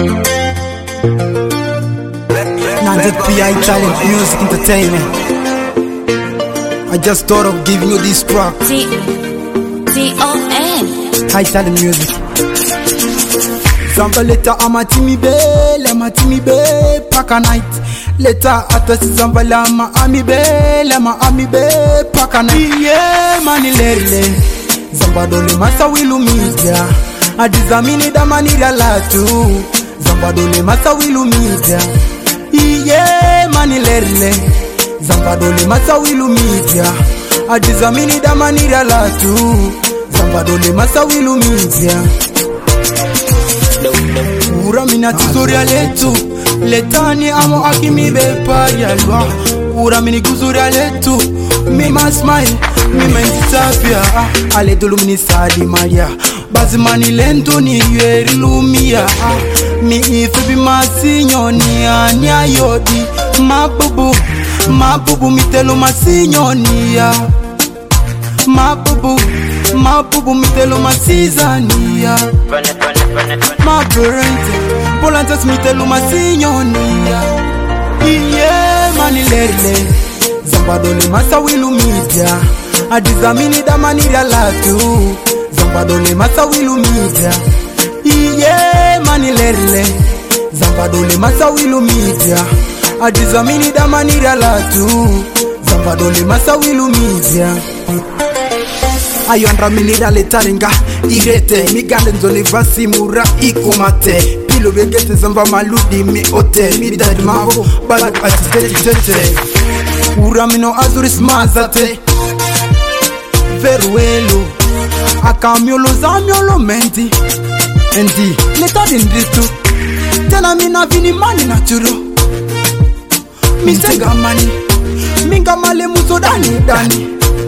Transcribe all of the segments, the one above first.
PI Talent Music Entertainment. I just thought of giving you this track. T-O-N High Talent Music. Zamba leta amatimi be paka night. Leta atasi zamba lama ami be paka night. Yeah mani lele. Zamba dole masa wilu media. Adizamini damani latu. Zamba dole masa wilu media. Iye mani lerle Zamba dole masa wilu media. Adizamini damani latu. Zamba dole masa wilu media. Ura mina tuzoria letu. Letani amo akimi bepa yalwa. Ura mini kuzuria letu. Mi ma smile, mi mentapia. Ale dulu mini sadi maria. Bazimani lento ni yueri lumia. Mi ife bi masinyoni anya yodi. Mabubu mitelo masinyonia. Mabubu mitelo masizania. Ma parente Polantas mitelo masinyonia. Iye mani lerle Zamba dole masa wilu media. Adizamini damani latu. Zamba dole masa wilu media. Iye mani lerle Zamba dole masa wilu media. Adizamini damani latu. Zamba dole masa wilu media. Ayondra minira letaringa irete. Migande nzole vasi mura ikumate. Pilo begete zamba maludi mi ote. Mi dad mavo badu atitete. Ura mino azuris mazate. Veruelo Akamiolo zamiolo menti. Endi leta dinditu. Tena mina vini mani naturo. Misega mani Minga male muso dani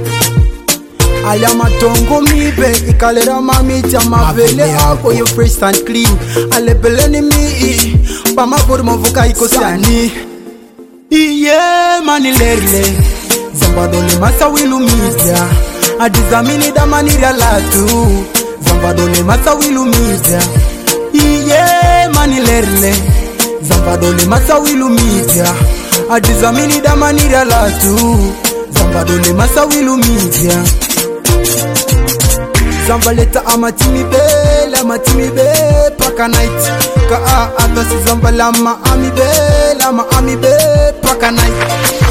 Alama tongo mibe Ikalera mami chama vele ako yo fresh and clean. Ale beleni mi Bama kori mavuka iko sani. Iye mani lerle Zamba dole masa wilu media. Adizamini damani latu. Zamba dole masa wilu media. Iye mani lerle Zamba dole masa wilu media. Adizamini damani latu. Zamba dole masa wilu media. Zamba leta amatimi be paka night. Ka atasi zamba lama ami be paka night.